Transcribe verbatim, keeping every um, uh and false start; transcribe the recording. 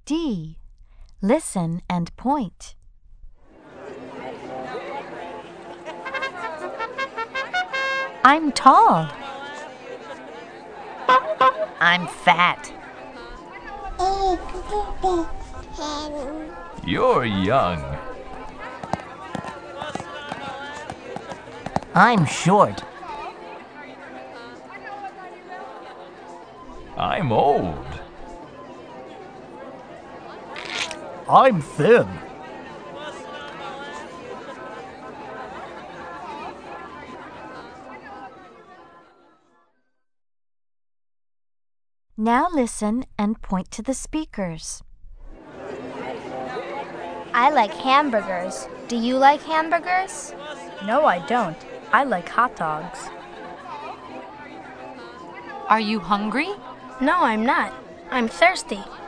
D. Listen and point. I'm tall. I'm fat. You're young. I'm short. I'm old. I'm thin. Now listen and point to the speakers. I like hamburgers. Do you like hamburgers? No, I don't. I like hot dogs. Are you hungry? No, I'm not. I'm thirsty.